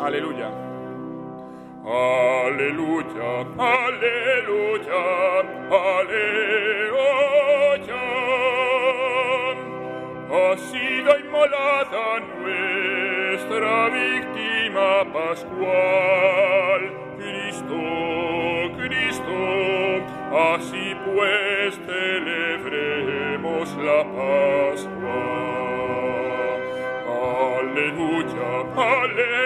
Aleluya. Aleluya, aleluya, aleluya. Ha sido inmolada nuestra víctima pascual. Cristo, Cristo, así pues celebremos la Pascua. Aleluya, aleluya.